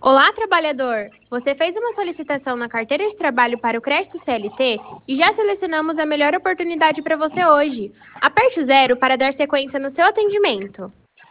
Olá, trabalhador! Você fez uma solicitação na carteira de trabalho para o crédito CLT e já selecionamos a melhor oportunidade para você hoje. Aperte o zero para dar sequência no seu atendimento.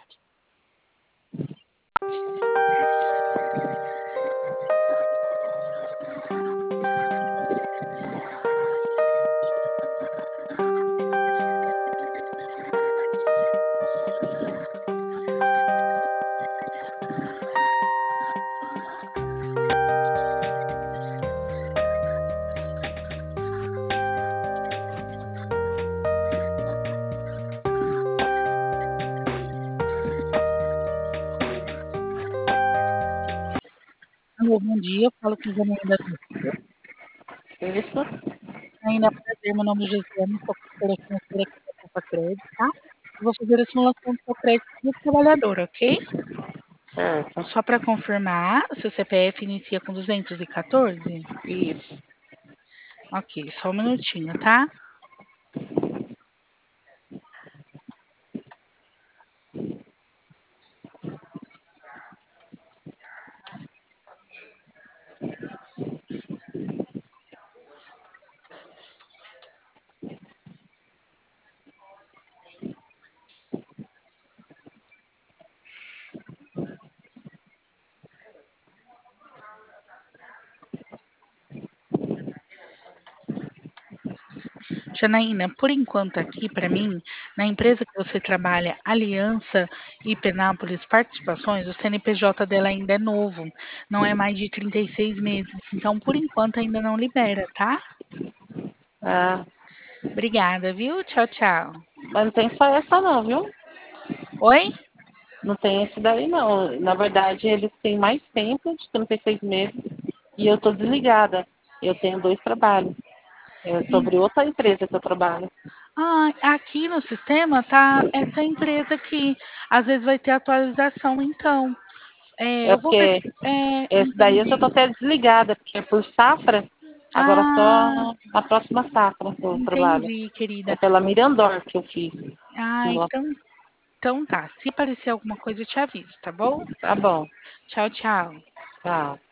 Alô, bom dia. Eu falo com Janaína. Isso, Janaína, prazer. Meu nome é Josiane, sou consultora financeira aqui da Copa Crédito, tá? Eu vou fazer a simulação do seu crédito do trabalhador, ok? certo. Só para confirmar, seu CPF inicia com 214? Isso. Ok, só um minutinho, tá? Janaína, por enquanto aqui para mim, na empresa que você trabalha, Aliança e Penápolis Participações, o CNPJ dela ainda é novo, não é mais de 36 meses, então por enquanto ainda não libera, tá? Ah, Obrigada, viu? Tchau, tchau. mas não tem só essa não, viu? Oi? Não tem esse daí não. Na verdade, eles têm mais tempo, de 36 meses, e eu tô desligada. Eu tenho dois trabalhos. É Sim. sobre outra empresa que eu trabalho. Ah, aqui no sistema tá essa empresa aqui. Às vezes vai ter atualização, então. É Eu vou ver. porque esse daí eu já tô Entendi. até desligada, porque é por safra, agora Ah, só na próxima safra que eu trabalho. entendi, É querida. pela Mirandor que eu fiz. Ah, Simulação. então tá. Se aparecer alguma coisa, eu te aviso, tá bom? Tá bom. Tchau, tchau. Tchau.